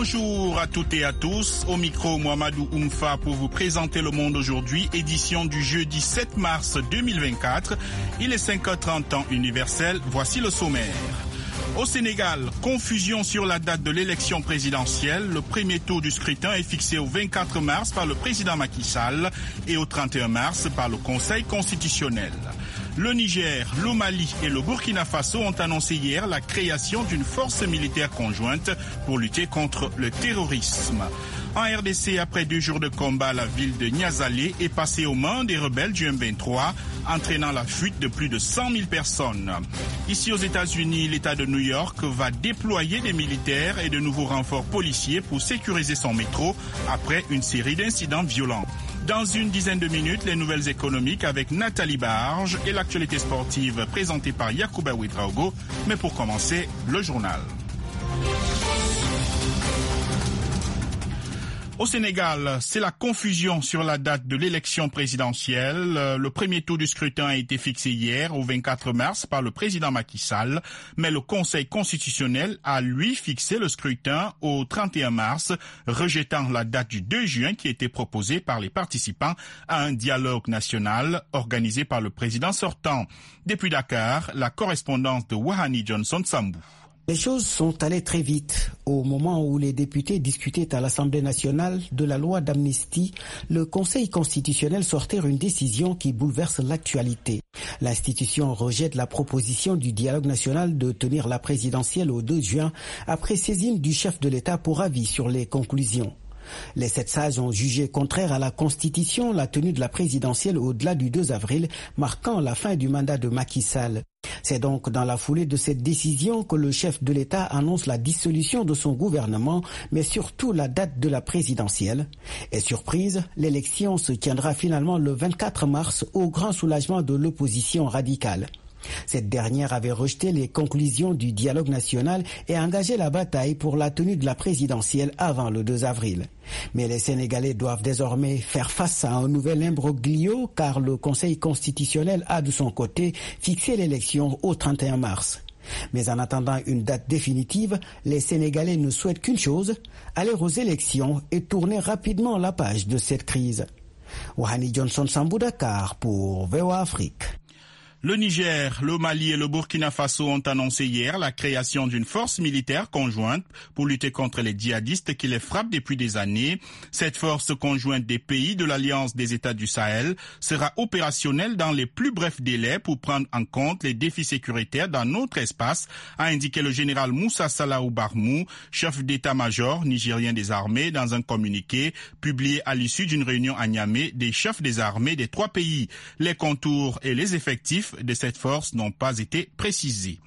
Bonjour à toutes et à tous. Au micro, Mohamedou Oumfa pour vous présenter Le Monde aujourd'hui, édition du jeudi 7 mars 2024. Il est 5h30 temps universel. Voici le sommaire. Au Sénégal, confusion sur la date de l'élection présidentielle. Le premier tour du scrutin est fixé au 24 mars par le président Macky Sall et au 31 mars par le Conseil constitutionnel. Le Niger, le Mali et le Burkina Faso ont annoncé hier la création d'une force militaire conjointe pour lutter contre le terrorisme. En RDC, après 2 jours de combat, la ville de Niazalé est passée aux mains des rebelles du M23, entraînant la fuite de plus de 100 000 personnes. Ici aux États-Unis, l'État de New York va déployer des militaires et de nouveaux renforts policiers pour sécuriser son métro après une série d'incidents violents. Dans une dizaine de minutes, les nouvelles économiques avec Nathalie Barge et l'actualité sportive présentée par Yacouba Ouedraogo. Mais pour commencer, le journal. Au Sénégal, c'est la confusion sur la date de l'élection présidentielle. Le premier tour du scrutin a été fixé hier, au 24 mars, par le président Macky Sall, mais le Conseil constitutionnel a, lui, fixé le scrutin au 31 mars, rejetant la date du 2 juin qui était proposée par les participants à un dialogue national organisé par le président sortant. Depuis Dakar, la correspondance de Wahani Johnson Sambou. Les choses sont allées très vite. Au moment où les députés discutaient à l'Assemblée nationale de la loi d'amnistie, le Conseil constitutionnel sortait une décision qui bouleverse l'actualité. L'institution rejette la proposition du dialogue national de tenir la présidentielle au 2 juin après saisine du chef de l'État pour avis sur les conclusions. Les 7 sages ont jugé contraire à la Constitution la tenue de la présidentielle au-delà du 2 avril, marquant la fin du mandat de Macky Sall. C'est donc dans la foulée de cette décision que le chef de l'État annonce la dissolution de son gouvernement, mais surtout la date de la présidentielle. Et surprise, l'élection se tiendra finalement le 24 mars au grand soulagement de l'opposition radicale. Cette dernière avait rejeté les conclusions du dialogue national et engagé la bataille pour la tenue de la présidentielle avant le 2 avril. Mais les Sénégalais doivent désormais faire face à un nouvel imbroglio car le Conseil constitutionnel a de son côté fixé l'élection au 31 mars. Mais en attendant une date définitive, les Sénégalais ne souhaitent qu'une chose, aller aux élections et tourner rapidement la page de cette crise. Wahani Johnson Sambou Dakar pour VOA Afrique. Le Niger, le Mali et le Burkina Faso ont annoncé hier la création d'une force militaire conjointe pour lutter contre les djihadistes qui les frappent depuis des années. Cette force conjointe des pays de l'Alliance des États du Sahel sera opérationnelle dans les plus brefs délais pour prendre en compte les défis sécuritaires dans notre espace, a indiqué le général Moussa Salahou Barmou, chef d'état-major nigérien des armées, dans un communiqué publié à l'issue d'une réunion à Niamey des chefs des armées des 3 pays. Les contours et les effectifs de cette force n'ont pas été précisés.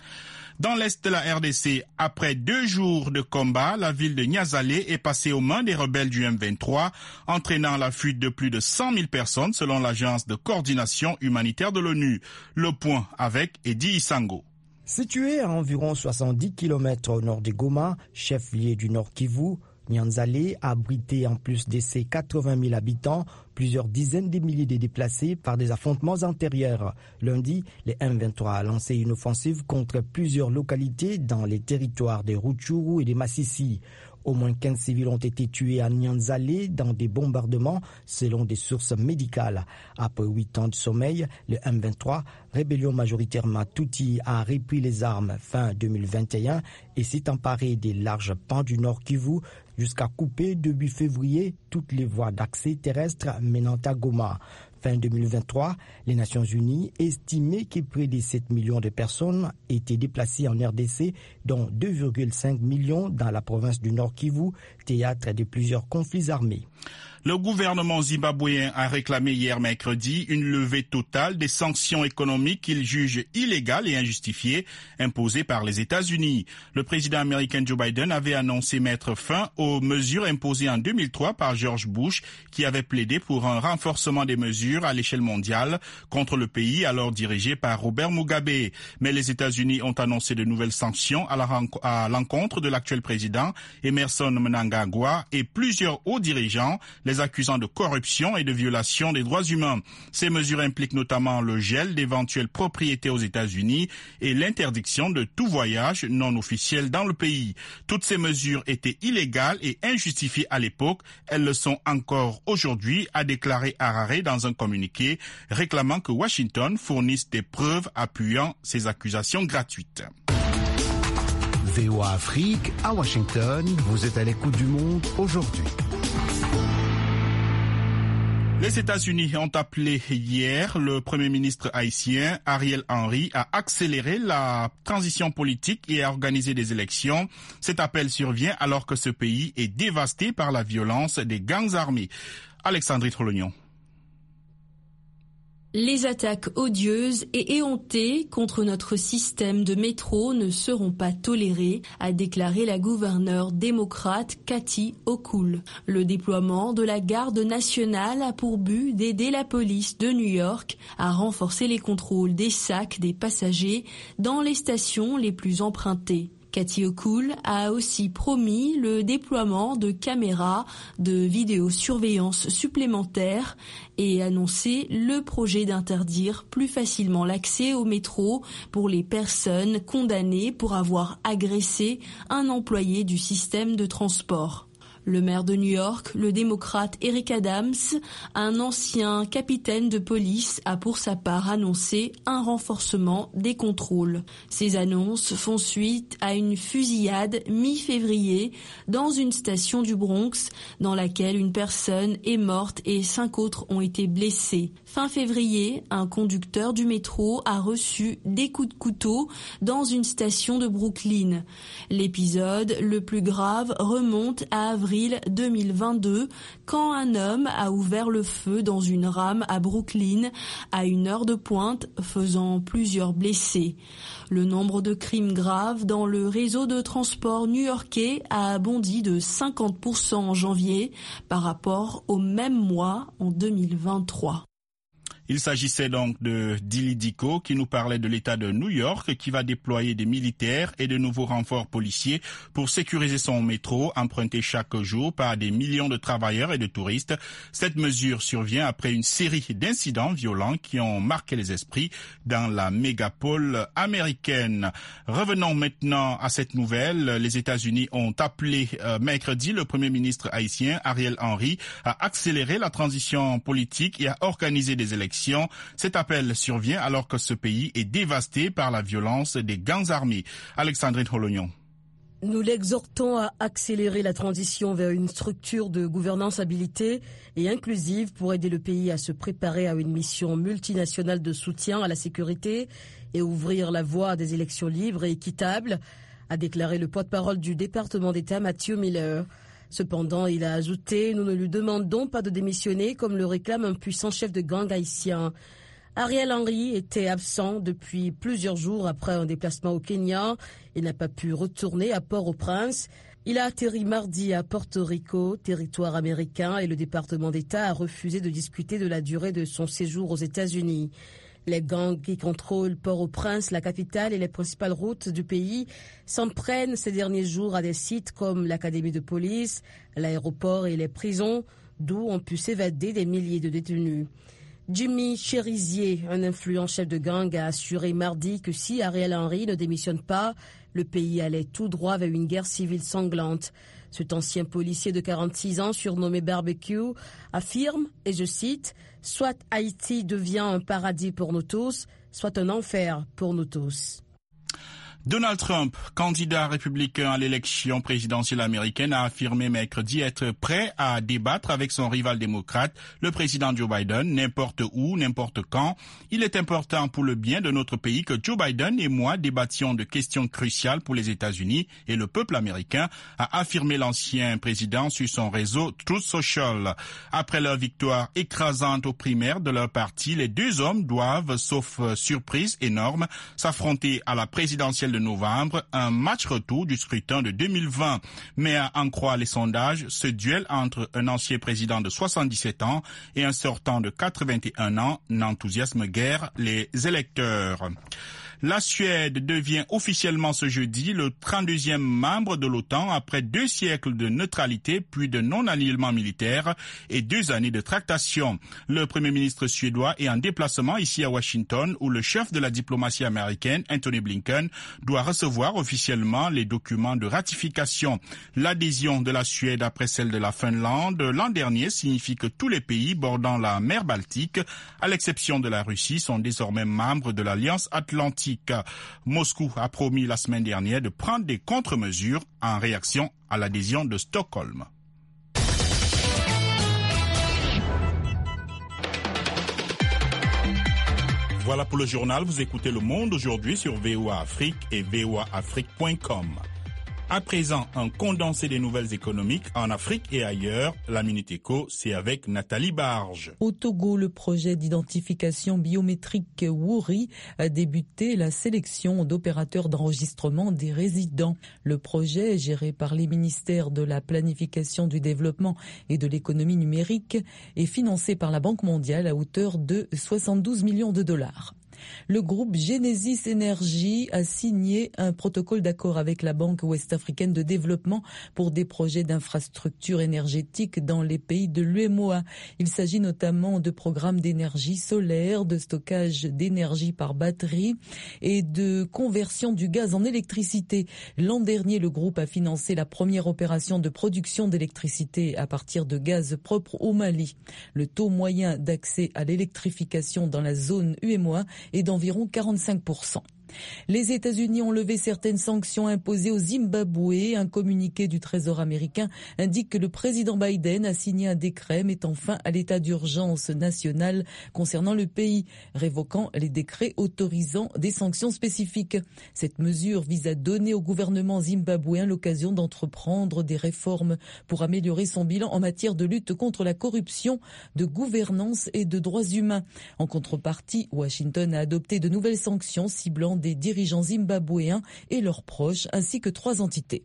Dans l'est de la RDC, après 2 jours de combat, la ville de Niazalé est passée aux mains des rebelles du M23, entraînant la fuite de plus de 100 000 personnes selon l'agence de coordination humanitaire de l'ONU. Le point avec Edi Isango. Situé à environ 70 km au nord de Goma, chef-lieu du Nord Kivu, Niazalé a abrité en plus de ses 80 000 habitants plusieurs dizaines de milliers de déplacés par des affrontements antérieurs. Lundi, le M23 a lancé une offensive contre plusieurs localités dans les territoires de Rutshuru et de Massissi. Au moins 15 civils ont été tués à Nianzalé dans des bombardements selon des sources médicales. Après 8 ans de sommeil, le M23, rébellion majoritairement Tutsi, a repris les armes fin 2021 et s'est emparé des larges pans du Nord Kivu jusqu'à couper début février toutes les voies d'accès terrestres menant à Goma. Fin 2023, les Nations Unies estimaient que près de 7 millions de personnes étaient déplacées en RDC, dont 2,5 millions dans la province du Nord Kivu, théâtre de plusieurs conflits armés. Le gouvernement zimbabwéen a réclamé hier mercredi une levée totale des sanctions économiques qu'il juge illégales et injustifiées imposées par les États-Unis. Le président américain Joe Biden avait annoncé mettre fin aux mesures imposées en 2003 par George Bush, qui avait plaidé pour un renforcement des mesures à l'échelle mondiale contre le pays alors dirigé par Robert Mugabe. Mais les États-Unis ont annoncé de nouvelles sanctions à l'encontre de l'actuel président Emerson Mnangagwa et plusieurs hauts dirigeants. Les les accusant de corruption et de violation des droits humains. Ces mesures impliquent notamment le gel d'éventuelles propriétés aux États-Unis et l'interdiction de tout voyage non officiel dans le pays. Toutes ces mesures étaient illégales et injustifiées à l'époque. Elles le sont encore aujourd'hui, a déclaré Harare dans un communiqué, réclamant que Washington fournisse des preuves appuyant ces accusations gratuites. VOA Afrique, à Washington, vous êtes à l'écoute du monde aujourd'hui. Les États-Unis ont appelé hier le Premier ministre haïtien Ariel Henry à accélérer la transition politique et à organiser des élections. Cet appel survient alors que ce pays est dévasté par la violence des gangs armés. Alexandrie Trolognon. Les attaques odieuses et éhontées contre notre système de métro ne seront pas tolérées, a déclaré la gouverneure démocrate Kathy Hochul. Le déploiement de la garde nationale a pour but d'aider la police de New York à renforcer les contrôles des sacs des passagers dans les stations les plus empruntées. Kathy Hochul a aussi promis le déploiement de caméras de vidéosurveillance supplémentaires et annoncé le projet d'interdire plus facilement l'accès au métro pour les personnes condamnées pour avoir agressé un employé du système de transport. Le maire de New York, le démocrate Eric Adams, un ancien capitaine de police, a pour sa part annoncé un renforcement des contrôles. Ces annonces font suite à une fusillade mi-février dans une station du Bronx dans laquelle une personne est morte et 5 autres ont été blessés. Fin février, un conducteur du métro a reçu des coups de couteau dans une station de Brooklyn. L'épisode le plus grave remonte à avril 2022, quand un homme a ouvert le feu dans une rame à Brooklyn à une heure de pointe, faisant plusieurs blessés. Le nombre de crimes graves dans le réseau de transport new-yorkais a bondi de 50% en janvier par rapport au même mois en 2023. Il s'agissait donc de Dili Diko qui nous parlait de l'État de New York qui va déployer des militaires et de nouveaux renforts policiers pour sécuriser son métro emprunté chaque jour par des millions de travailleurs et de touristes. Cette mesure survient après une série d'incidents violents qui ont marqué les esprits dans la mégapole américaine. Revenons maintenant à cette nouvelle. Les États-Unis ont appelé mercredi le Premier ministre haïtien Ariel Henry à accélérer la transition politique et à organiser des élections. Cet appel survient alors que ce pays est dévasté par la violence des gangs armés. Alexandrine Holognon. Nous l'exhortons à accélérer la transition vers une structure de gouvernance habilitée et inclusive pour aider le pays à se préparer à une mission multinationale de soutien à la sécurité et ouvrir la voie à des élections libres et équitables, a déclaré le porte-parole du département d'État Matthew Miller. Cependant, il a ajouté « Nous ne lui demandons pas de démissionner comme le réclame un puissant chef de gang haïtien ». Ariel Henry était absent depuis plusieurs jours après un déplacement au Kenya et n'a pas pu retourner à Port-au-Prince. Il a atterri mardi à Porto Rico, territoire américain, et le département d'État a refusé de discuter de la durée de son séjour aux États-Unis. Les gangs qui contrôlent Port-au-Prince, la capitale et les principales routes du pays s'en prennent ces derniers jours à des sites comme l'académie de police, l'aéroport et les prisons, d'où ont pu s'évader des milliers de détenus. Jimmy Cherizier, un influent chef de gang, a assuré mardi que si Ariel Henry ne démissionne pas, le pays allait tout droit vers une guerre civile sanglante. Cet ancien policier de 46 ans, surnommé Barbecue, affirme, et je cite, « Soit Haïti devient un paradis pour nous tous, soit un enfer pour nous tous ». Donald Trump, candidat républicain à l'élection présidentielle américaine, a affirmé mercredi être prêt à débattre avec son rival démocrate, le président Joe Biden, n'importe où, n'importe quand. Il est important pour le bien de notre pays que Joe Biden et moi débattions de questions cruciales pour les États-Unis et le peuple américain, a affirmé l'ancien président sur son réseau Truth Social. Après leur victoire écrasante aux primaires de leur parti, les deux hommes doivent, sauf surprise énorme, s'affronter à la présidentielle de novembre, un match retour du scrutin de 2020. Mais à en croire les sondages, ce duel entre un ancien président de 77 ans et un sortant de 81 ans n'enthousiasme guère les électeurs. La Suède devient officiellement ce jeudi le 32e membre de l'OTAN après 2 siècles de neutralité puis de non-alignement militaire et 2 années de tractation. Le Premier ministre suédois est en déplacement ici à Washington où le chef de la diplomatie américaine, Antony Blinken, doit recevoir officiellement les documents de ratification. L'adhésion de la Suède après celle de la Finlande l'an dernier signifie que tous les pays bordant la mer Baltique, à l'exception de la Russie, sont désormais membres de l'Alliance Atlantique. Moscou a promis la semaine dernière de prendre des contre-mesures en réaction à l'adhésion de Stockholm. Voilà pour le journal. Vous écoutez Le Monde aujourd'hui sur VOA Afrique et voaafrique.com. À présent, un condensé des nouvelles économiques en Afrique et ailleurs. La Minute Éco, c'est avec Nathalie Barge. Au Togo, le projet d'identification biométrique Wouri a débuté la sélection d'opérateurs d'enregistrement des résidents. Le projet, géré par les ministères de la Planification du Développement et de l'Économie numérique, est financé par la Banque mondiale à hauteur de 72 millions de dollars. Le groupe Genesis Energy a signé un protocole d'accord avec la Banque ouest-africaine de développement pour des projets d'infrastructures énergétiques dans les pays de l'UEMOA. Il s'agit notamment de programmes d'énergie solaire, de stockage d'énergie par batterie et de conversion du gaz en électricité. L'an dernier, le groupe a financé la première opération de production d'électricité à partir de gaz propre au Mali. Le taux moyen d'accès à l'électrification dans la zone UEMOA est d'environ 45%. Les États-Unis ont levé certaines sanctions imposées au Zimbabwe. Un communiqué du Trésor américain indique que le président Biden a signé un décret mettant fin à l'état d'urgence national concernant le pays, révoquant les décrets autorisant des sanctions spécifiques. Cette mesure vise à donner au gouvernement zimbabwéen l'occasion d'entreprendre des réformes pour améliorer son bilan en matière de lutte contre la corruption, de gouvernance et de droits humains. En contrepartie, Washington a adopté de nouvelles sanctions ciblant des dirigeants zimbabwéens et leurs proches, ainsi que 3 entités.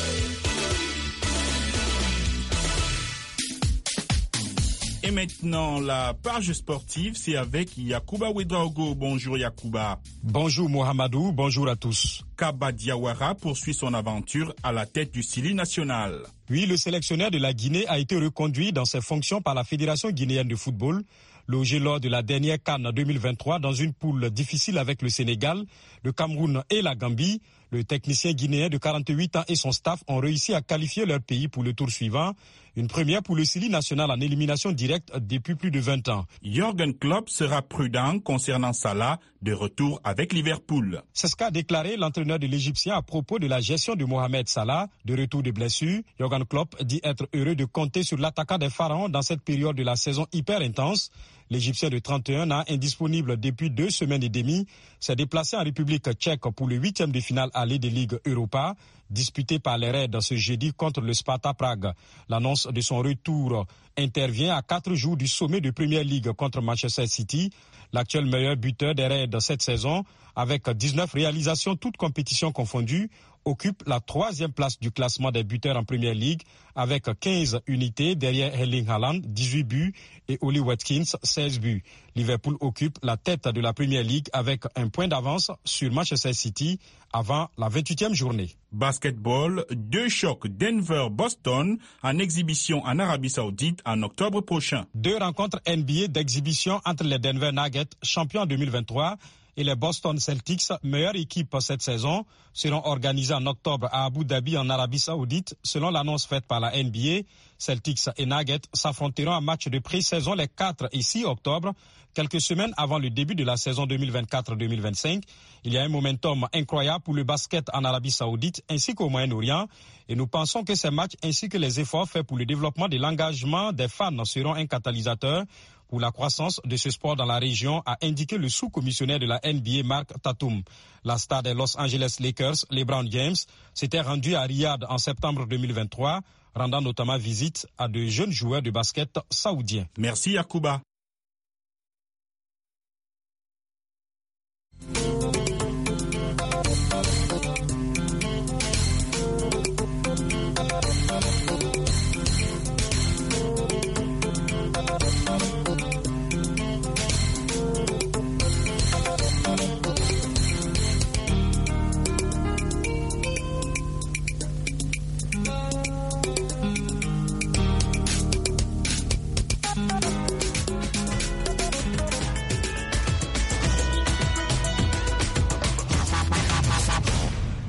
Et maintenant, la page sportive, c'est avec Yacouba Ouedraogo. Bonjour Yacouba. Bonjour Mohamedou, bonjour à tous. Kaba Diawara poursuit son aventure à la tête du Sili national. Oui, le sélectionneur de la Guinée a été reconduit dans ses fonctions par la Fédération guinéenne de football, logé lors de la dernière CAN 2023 dans une poule difficile avec le Sénégal, le Cameroun et la Gambie. Le technicien guinéen de 48 ans et son staff ont réussi à qualifier leur pays pour le tour suivant. Une première pour le Sili national en élimination directe depuis plus de 20 ans. Jürgen Klopp sera prudent concernant Salah, de retour avec Liverpool. C'est ce qu'a déclaré l'entraîneur de l'Égyptien à propos de la gestion de Mohamed Salah, de retour de blessure. Jürgen Klopp dit être heureux de compter sur l'attaquant des Pharaons dans cette période de la saison hyper intense. L'Égyptien de 31 ans, indisponible depuis 2 semaines et demie, s'est déplacé en République tchèque pour le 8e de finale aller de Ligue Europa, disputé par les Reds ce jeudi contre le Sparta Prague. L'annonce de son retour intervient à 4 jours du sommet de Premier League contre Manchester City. L'actuel meilleur buteur des Reds cette saison, avec 19 réalisations toutes compétitions confondues, occupe la 3e place du classement des buteurs en Premier League avec 15 unités derrière Erling Haaland, 18 buts et Oli Watkins, 16 buts. Liverpool occupe la tête de la Premier League avec un point d'avance sur Manchester City avant la 28e journée. Basketball, 2 chocs Denver-Boston en exhibition en Arabie Saoudite en octobre prochain. 2 rencontres NBA d'exhibition entre les Denver Nuggets, champions 2023, et les Boston Celtics, meilleure équipe cette saison, seront organisés en octobre à Abu Dhabi en Arabie Saoudite. Selon l'annonce faite par la NBA, Celtics et Nuggets s'affronteront en match de pré-saison les 4 et 6 octobre, quelques semaines avant le début de la saison 2024-2025. Il y a un momentum incroyable pour le basket en Arabie Saoudite ainsi qu'au Moyen-Orient. Et nous pensons que ces matchs ainsi que les efforts faits pour le développement de l'engagement des fans seront un catalyseur pour la croissance de ce sport dans la région, a indiqué le sous-commissionnaire de la NBA, Mark Tatum. La star des Los Angeles Lakers, LeBron James, s'était rendu à Riyad en septembre 2023, rendant notamment visite à de jeunes joueurs de basket saoudiens. Merci Yacouba.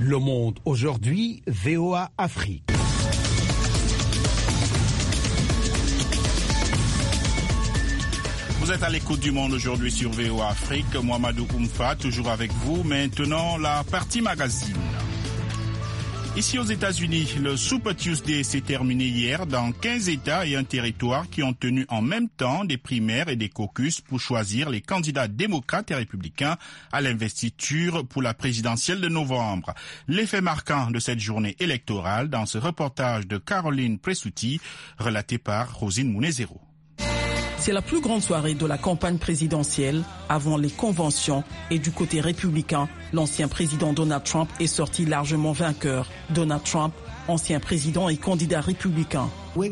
Le Monde aujourd'hui, VOA Afrique. Vous êtes à l'écoute du Monde aujourd'hui sur VOA Afrique. Mohamedou Oumfa, toujours avec vous. Maintenant, la partie magazine. Ici aux États-Unis, le Super Tuesday s'est terminé hier dans 15 États et un territoire qui ont tenu en même temps des primaires et des caucus pour choisir les candidats démocrates et républicains à l'investiture pour la présidentielle de novembre. L'effet marquant de cette journée électorale dans ce reportage de Caroline Presutti, relaté par Rosine Munezero. C'est la plus grande soirée de la campagne présidentielle avant les conventions et du côté républicain, l'ancien président Donald Trump est sorti largement vainqueur. Donald Trump, ancien président et candidat républicain.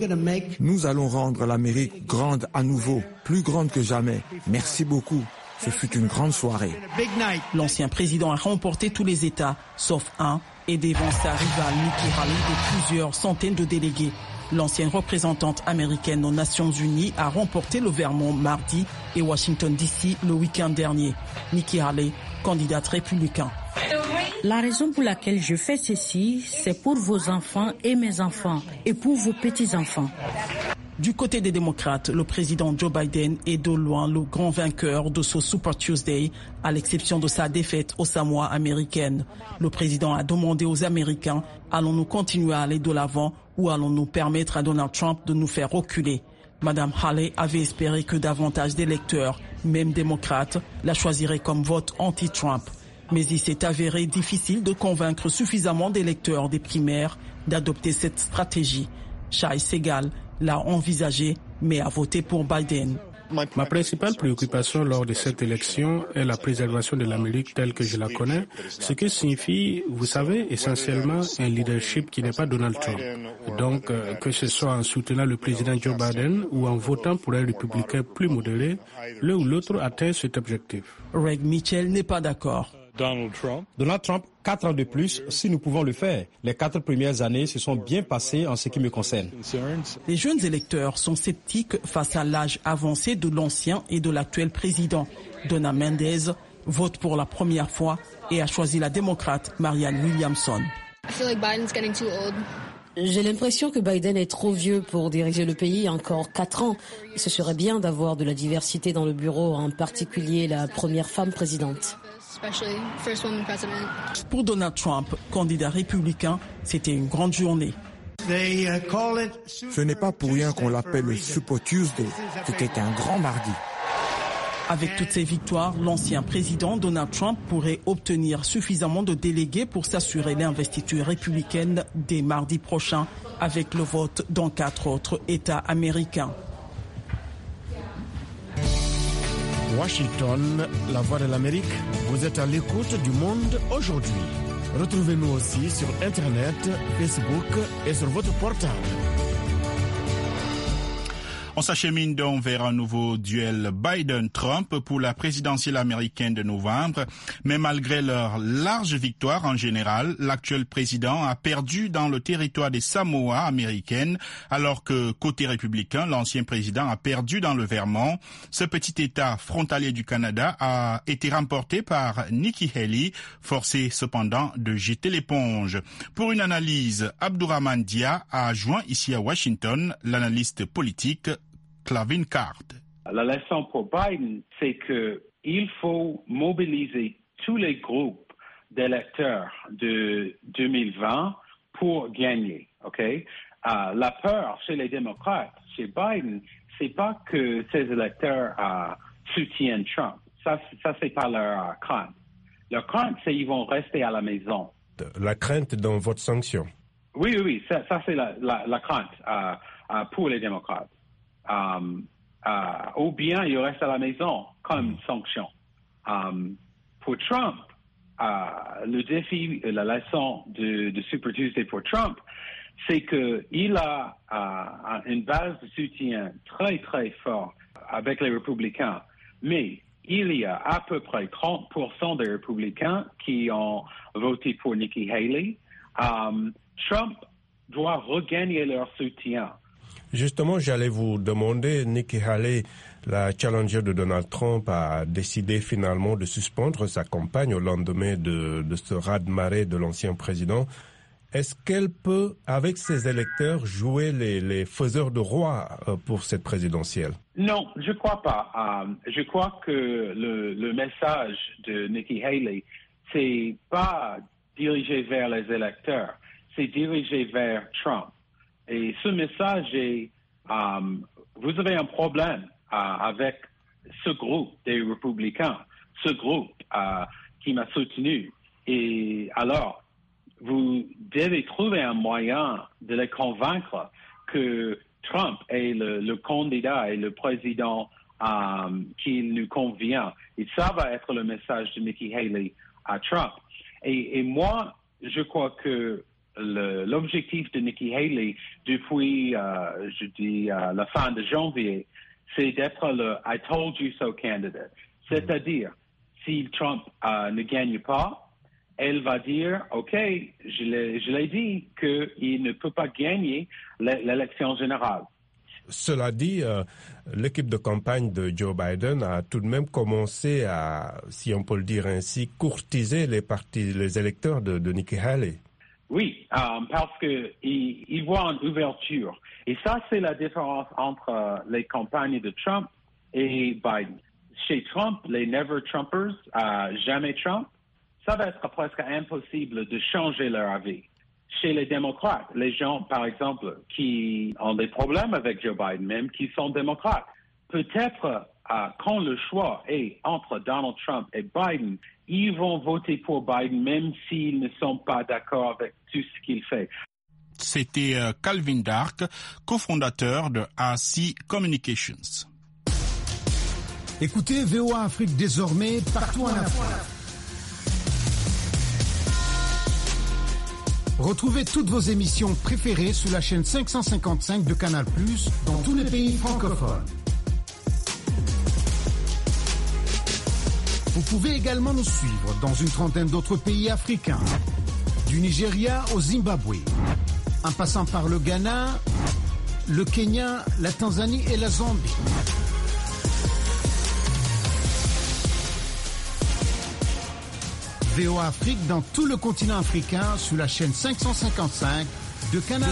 Nous allons rendre l'Amérique grande à nouveau, plus grande que jamais. Merci beaucoup. Ce fut une grande soirée. L'ancien président a remporté tous les États, sauf un, et devant sa rivale Nikki Haley de plusieurs centaines de délégués. L'ancienne représentante américaine aux Nations Unies a remporté le Vermont mardi et Washington DC le week-end dernier. Nikki Haley, candidate républicain. La raison pour laquelle je fais ceci, c'est pour vos enfants et mes enfants et pour vos petits-enfants. Du côté des démocrates, le président Joe Biden est de loin le grand vainqueur de ce Super Tuesday, à l'exception de sa défaite aux Samoa américaines. Le président a demandé aux Américains, allons-nous continuer à aller de l'avant ou allons-nous permettre à Donald Trump de nous faire reculer? Madame Haley avait espéré que davantage d'électeurs, même démocrates, la choisiraient comme vote anti-Trump. Mais il s'est avéré difficile de convaincre suffisamment d'électeurs des primaires d'adopter cette stratégie. Shai Segal l'a envisagé, mais a voté pour Biden. Ma principale préoccupation lors de cette élection est la préservation de l'Amérique telle que je la connais, ce que signifie, vous savez, essentiellement un leadership qui n'est pas Donald Trump. Donc, que ce soit en soutenant le président Joe Biden ou en votant pour un républicain plus modéré, l'un ou l'autre atteint cet objectif. Greg Mitchell n'est pas d'accord. Donald Trump, 4 ans de plus, si nous pouvons le faire. Les 4 premières années se sont bien passées en ce qui me concerne. Les jeunes électeurs sont sceptiques face à l'âge avancé de l'ancien et de l'actuel président. Donna Mendez vote pour la première fois et a choisi la démocrate Marianne Williamson. J'ai l'impression que Biden est trop vieux pour diriger le pays encore 4 ans. Ce serait bien d'avoir de la diversité dans le bureau, en particulier la première femme présidente. Pour Donald Trump, candidat républicain, c'était une grande journée. Ce n'est pas pour rien qu'on l'appelle le Super Tuesday. C'était un grand mardi. Avec toutes ces victoires, l'ancien président Donald Trump pourrait obtenir suffisamment de délégués pour s'assurer l'investiture républicaine dès mardi prochain, avec le vote dans 4 autres États américains. Washington, la voix de l'Amérique, vous êtes à l'écoute du Monde aujourd'hui. Retrouvez-nous aussi sur Internet, Facebook et sur votre portable. On s'achemine donc vers un nouveau duel Biden-Trump pour la présidentielle américaine de novembre. Mais malgré leur large victoire en général, l'actuel président a perdu dans le territoire des Samoa américaines, alors que côté républicain, l'ancien président a perdu dans le Vermont. Ce petit État frontalier du Canada a été remporté par Nikki Haley, forcé cependant de jeter l'éponge. Pour une analyse, Abdourahmane Dia a joint ici à Washington l'analyste politique Clavin Card. La leçon pour Biden, c'est qu'il faut mobiliser tous les groupes d'électeurs de 2020 pour gagner. Okay? La peur chez les démocrates, chez Biden, c'est pas que ces électeurs soutiennent Trump. Ça c'est pas leur crainte. Leur crainte, c'est qu'ils vont rester à la maison. La crainte dans votre sanction. Oui, ça c'est la crainte pour les démocrates. Ou bien il reste à la maison comme sanction. Pour Trump, le défi, la leçon de Super Tuesday pour Trump, c'est qu'il a une base de soutien très très forte avec les républicains, mais il y a à peu près 30% des républicains qui ont voté pour Nikki Haley. Trump doit regagner leur soutien. Justement, j'allais vous demander, Nikki Haley, la challenger de Donald Trump a décidé finalement de suspendre sa campagne au lendemain de ce raz-de-marée de l'ancien président. Est-ce qu'elle peut, avec ses électeurs, jouer les faiseurs de roi pour cette présidentielle? Non, je crois pas. Je crois que le message de Nikki Haley, c'est pas dirigé vers les électeurs, c'est dirigé vers Trump. Et ce message est, vous avez un problème avec ce groupe des républicains, ce groupe qui m'a soutenu. Et alors, vous devez trouver un moyen de les convaincre que Trump est le candidat et le président qui nous convient. Et ça va être le message de Nikki Haley à Trump. Et moi, je crois que l'objectif de Nikki Haley depuis, la fin de janvier, c'est d'être le « I told you so » candidate. C'est-à-dire, si Trump ne gagne pas, elle va dire, OK, je l'ai dit qu'il ne peut pas gagner l'élection générale. Cela dit, l'équipe de campagne de Joe Biden a tout de même commencé à, si on peut le dire ainsi, courtiser les électeurs de Nikki Haley. Oui, parce qu'ils voient une ouverture. Et ça, c'est la différence entre les campagnes de Trump et Biden. Chez Trump, les Never Trumpers, jamais Trump, ça va être presque impossible de changer leur avis. Chez les démocrates, les gens, par exemple, qui ont des problèmes avec Joe Biden, même qui sont démocrates, peut-être quand le choix est entre Donald Trump et Biden, ils vont voter pour Biden même s'ils ne sont pas d'accord avec tout ce qu'il fait. C'était Calvin Dark, cofondateur de RC Communications. Écoutez VOA Afrique désormais partout en Afrique. Retrouvez toutes vos émissions préférées sur la chaîne 555 de Canal+, dans tous les pays francophones. Vous pouvez également nous suivre dans une trentaine d'autres pays africains, du Nigeria au Zimbabwe, en passant par le Ghana, le Kenya, la Tanzanie et la Zambie. VOA Afrique dans tout le continent africain sur la chaîne 555 de Canal.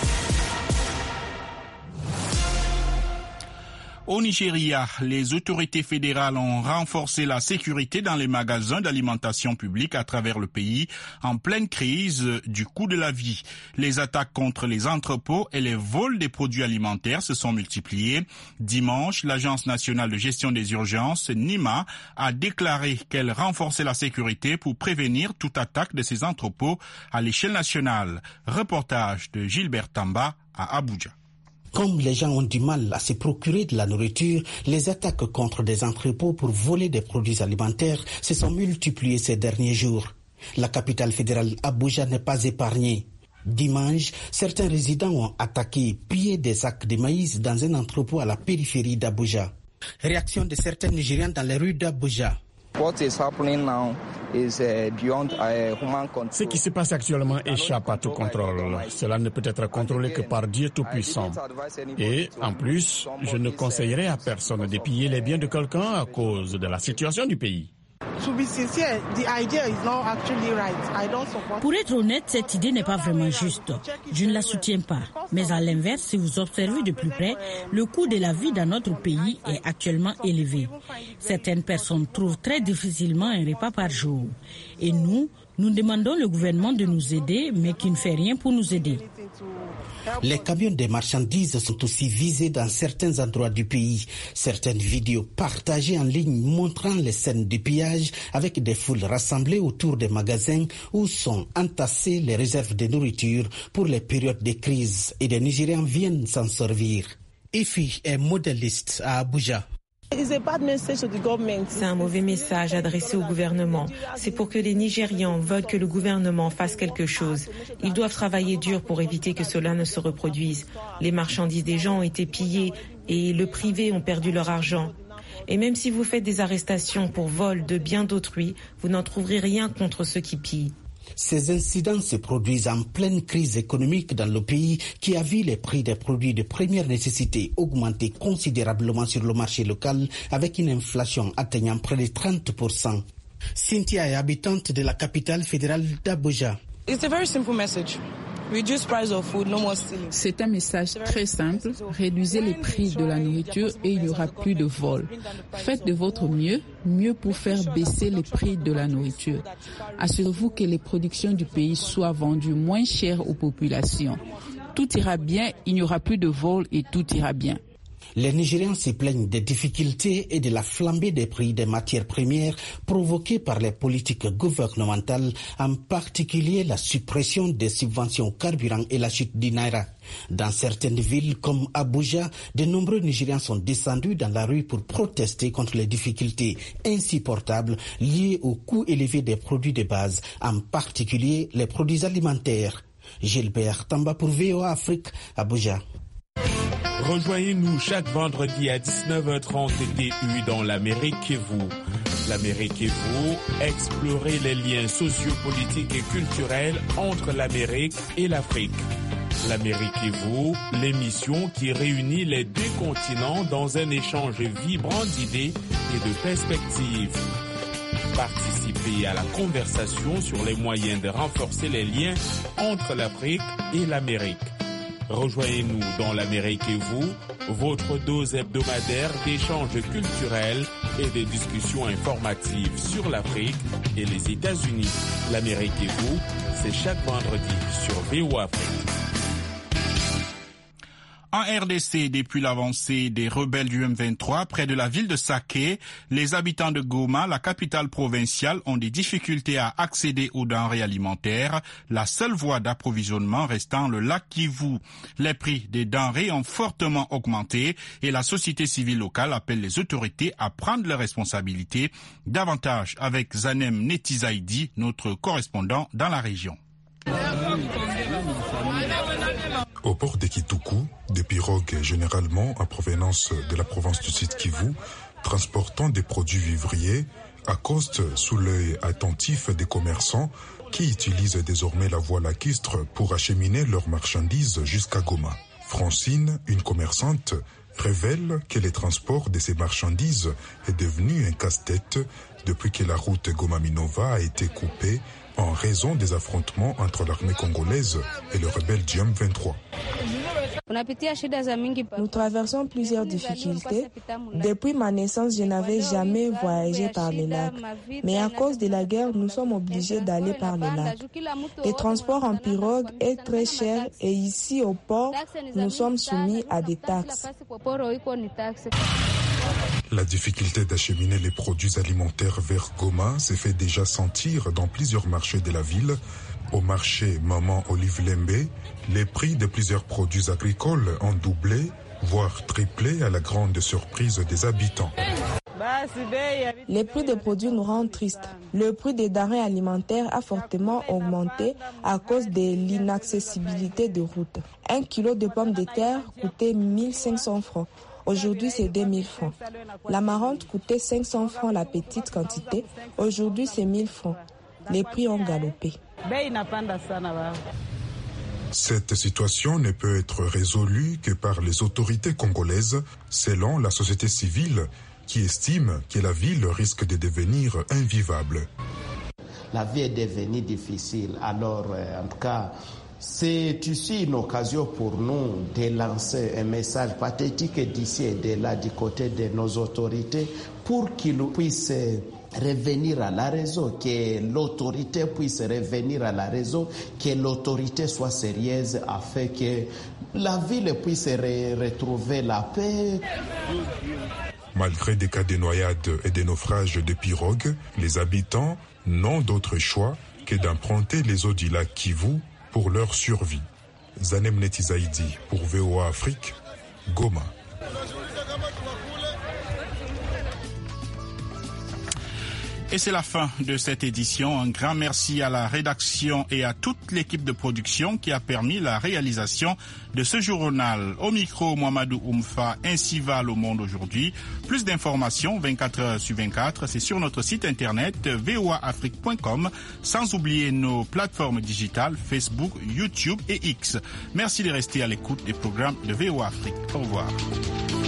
Au Nigeria, les autorités fédérales ont renforcé la sécurité dans les magasins d'alimentation publique à travers le pays en pleine crise du coût de la vie. Les attaques contre les entrepôts et les vols des produits alimentaires se sont multipliés. Dimanche, l'Agence nationale de gestion des urgences, NIMA, a déclaré qu'elle renforçait la sécurité pour prévenir toute attaque de ces entrepôts à l'échelle nationale. Reportage de Gilbert Tamba à Abuja. Comme les gens ont du mal à se procurer de la nourriture, les attaques contre des entrepôts pour voler des produits alimentaires se sont multipliées ces derniers jours. La capitale fédérale Abuja n'est pas épargnée. Dimanche, certains résidents ont attaqué et pillé des sacs de maïs dans un entrepôt à la périphérie d'Abuja. Réaction de certains Nigériens dans les rues d'Abuja. Ce qui se passe actuellement échappe à tout contrôle. Cela ne peut être contrôlé que par Dieu Tout-Puissant. Et, en plus, je ne conseillerais à personne de piller les biens de quelqu'un à cause de la situation du pays. Pour être honnête, cette idée n'est pas vraiment juste. Je ne la soutiens pas. Mais à l'inverse, si vous observez de plus près, le coût de la vie dans notre pays est actuellement élevé. Certaines personnes trouvent très difficilement un repas par jour. Et nous demandons au gouvernement de nous aider, mais qui ne fait rien pour nous aider. Les camions de marchandises sont aussi visés dans certains endroits du pays. Certaines vidéos partagées en ligne montrant les scènes de pillage avec des foules rassemblées autour des magasins où sont entassées les réserves de nourriture pour les périodes de crise et des Nigériens viennent s'en servir. Ifi est modéliste à Abuja. C'est un mauvais message adressé au gouvernement. C'est pour que les Nigérians veulent que le gouvernement fasse quelque chose. Ils doivent travailler dur pour éviter que cela ne se reproduise. Les marchandises des gens ont été pillées et le privé ont perdu leur argent. Et même si vous faites des arrestations pour vol de biens d'autrui, vous n'en trouverez rien contre ceux qui pillent. Ces incidents se produisent en pleine crise économique dans le pays qui a vu les prix des produits de première nécessité augmenter considérablement sur le marché local avec une inflation atteignant près de 30%. Cynthia est habitante de la capitale fédérale d'Abuja. C'est un message très simple. Réduisez les prix de la nourriture et il n'y aura plus de vol. Faites de votre mieux pour faire baisser les prix de la nourriture. Assurez-vous que les productions du pays soient vendues moins chères aux populations. Tout ira bien, il n'y aura plus de vol et tout ira bien. Les Nigérians se plaignent des difficultés et de la flambée des prix des matières premières provoquées par les politiques gouvernementales, en particulier la suppression des subventions carburant et la chute du Naira. Dans certaines villes comme Abuja, de nombreux Nigérians sont descendus dans la rue pour protester contre les difficultés insupportables liées au coût élevé des produits de base, en particulier les produits alimentaires. Gilbert Tamba pour VOA Afrique, Abuja. Rejoignez-nous chaque vendredi à 19h30 TU dans l'Amérique et vous. L'Amérique et vous, explorez les liens sociopolitiques et culturels entre l'Amérique et l'Afrique. L'Amérique et vous, l'émission qui réunit les deux continents dans un échange vibrant d'idées et de perspectives. Participez à la conversation sur les moyens de renforcer les liens entre l'Afrique et l'Amérique. Rejoignez-nous dans l'Amérique et vous, votre dose hebdomadaire d'échanges culturels et de discussions informatives sur l'Afrique et les États-Unis. L'Amérique et vous, c'est chaque vendredi sur VOA Afrique. En RDC, depuis l'avancée des rebelles du M23 près de la ville de Saké, les habitants de Goma, la capitale provinciale, ont des difficultés à accéder aux denrées alimentaires, la seule voie d'approvisionnement restant le lac Kivu. Les prix des denrées ont fortement augmenté et la société civile locale appelle les autorités à prendre leurs responsabilités. Davantage avec Zanem Netizaidi, notre correspondant dans la région. Au port de Kituku, des pirogues généralement en provenance de la province du Sud Kivu, transportant des produits vivriers, accostent sous l'œil attentif des commerçants qui utilisent désormais la voie lacustre pour acheminer leurs marchandises jusqu'à Goma. Francine, une commerçante, révèle que le transport de ces marchandises est devenu un casse-tête depuis que la route Goma-Minova a été coupée en raison des affrontements entre l'armée congolaise et les rebelles du M23. Nous traversons plusieurs difficultés. Depuis ma naissance, je n'avais jamais voyagé par le lac. Mais à cause de la guerre, nous sommes obligés d'aller par le lac. Le transport en pirogue est très cher et ici au port, nous sommes soumis à des taxes. La difficulté d'acheminer les produits alimentaires vers Goma s'est fait déjà sentir dans plusieurs marchés de la ville. Au marché Maman Olive Lembe, les prix de plusieurs produits agricoles ont doublé, voire triplé à la grande surprise des habitants. Les prix des produits nous rendent tristes. Le prix des denrées alimentaires a fortement augmenté à cause de l'inaccessibilité des routes. 1 kilo de pommes de terre coûtait 1500 francs. Aujourd'hui, c'est 2000 francs. La marante coûtait 500 francs la petite quantité. Aujourd'hui, c'est 1000 francs. Les prix ont galopé. Cette situation ne peut être résolue que par les autorités congolaises, selon la société civile, qui estime que la ville risque de devenir invivable. La vie est devenue difficile. Alors, en tout cas, c'est ici une occasion pour nous de lancer un message pathétique d'ici et de là, du côté de nos autorités, pour qu'ils puissent revenir à la raison, que l'autorité puisse revenir à la raison, que l'autorité soit sérieuse afin que la ville puisse retrouver la paix. Malgré des cas de noyades et de naufrages de pirogues, les habitants n'ont d'autre choix que d'emprunter les eaux du lac Kivu pour leur survie. Zanem Netizaidi pour VOA Afrique, Goma. Et c'est la fin de cette édition. Un grand merci à la rédaction et à toute l'équipe de production qui a permis la réalisation de ce journal. Au micro, Mohamedou Oumfa, ainsi va le monde aujourd'hui. Plus d'informations 24 heures sur 24, c'est sur notre site internet voaafrique.com, sans oublier nos plateformes digitales Facebook, YouTube et X. Merci de rester à l'écoute des programmes de VOA Afrique. Au revoir.